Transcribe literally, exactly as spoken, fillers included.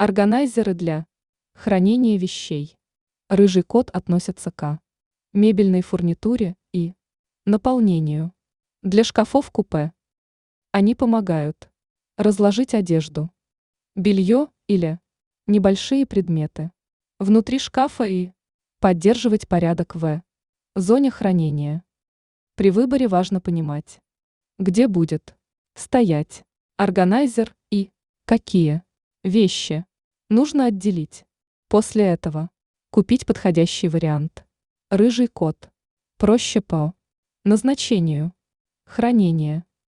Органайзеры для хранения вещей. Рыжий кот относится к мебельной фурнитуре и наполнению. Для шкафов-купе. Они помогают разложить одежду, белье или небольшие предметы внутри шкафа и поддерживать порядок в зоне хранения. При выборе важно понимать, где будет стоять органайзер и какие вещи нужно отделить. После этого купить подходящий вариант. Рыжий кот. Проще по назначению. Хранение.